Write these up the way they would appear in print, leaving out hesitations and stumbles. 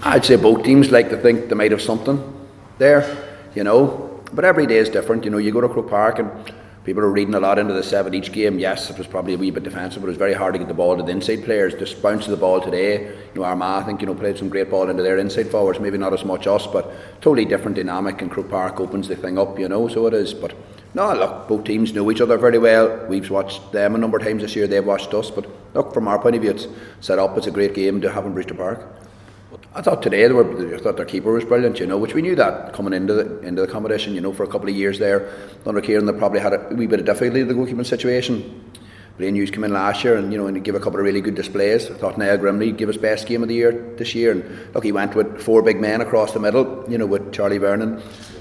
I'd say both teams like to think they might have something there, but every day is different. You go to Croke Park and people are reading a lot into the 7 each game. Yes, it was probably a wee bit defensive, but it was very hard to get the ball to the inside players. Just bounce the ball today. Armagh, I think, played some great ball into their inside forwards. Maybe not as much us, but totally different dynamic. And Croke Park opens the thing up, so it is. But no, look, both teams know each other very well. We've watched them a number of times this year. They've watched us. But look, from our point of view, it's set up. It's a great game to have in Brewster Park. I thought today I thought their keeper was brilliant, which we knew that coming into the competition, for a couple of years there. Under Kieran, they probably had a wee bit of difficulty in the goalkeeping situation. Blaine Hughes came in last year and and gave a couple of really good displays. I thought Niall Grimley gave his best game of the year this year, and look, he went with 4 big men across the middle, with Charlie Vernon,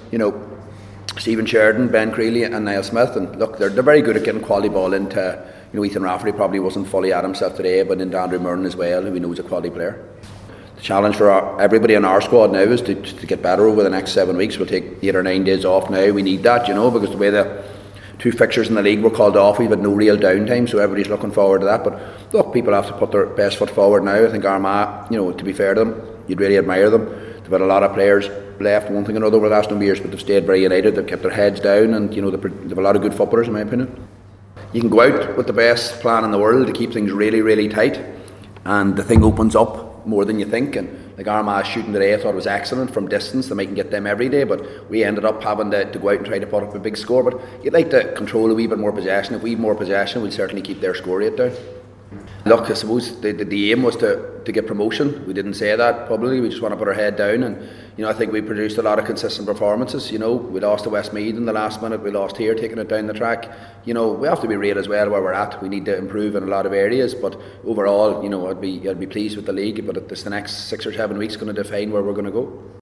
Stephen Sheridan, Ben Creeley and Niall Smith, and look, they're very good at getting quality ball into. Ethan Rafferty probably wasn't fully at himself today, but into Andrew Murren as well, who we know is a quality player. Challenge for everybody in our squad now is to get better over the next 7 weeks. We'll take 8 or 9 days off now. We need that, because the way the 2 fixtures in the league were called off, we've had no real downtime, so everybody's looking forward to that. But look, people have to put their best foot forward now. I think Armagh, to be fair to them, you'd really admire them. They've had a lot of players left one thing or another over the last number of years, but they've stayed very united. They've kept their heads down, and they've a lot of good footballers, in my opinion. You can go out with the best plan in the world to keep things really, really tight, and the thing opens up more than you think. And like Armagh shooting today, I thought it was excellent from distance. They mightn't get them every day, but we ended up having to go out and try to put up a big score. But you'd like to control a wee bit more possession. If we have more possession, we'll certainly keep their score rate down. Look, I suppose the aim was to get promotion. We didn't say that publicly. We just want to put our head down, and I think we produced a lot of consistent performances. We lost to Westmeath in the last minute. We lost here, taking it down the track. We have to be real as well where we're at. We need to improve in a lot of areas, but overall, I'd be pleased with the league. But it's the next 6 or 7 weeks going to define where we're going to go.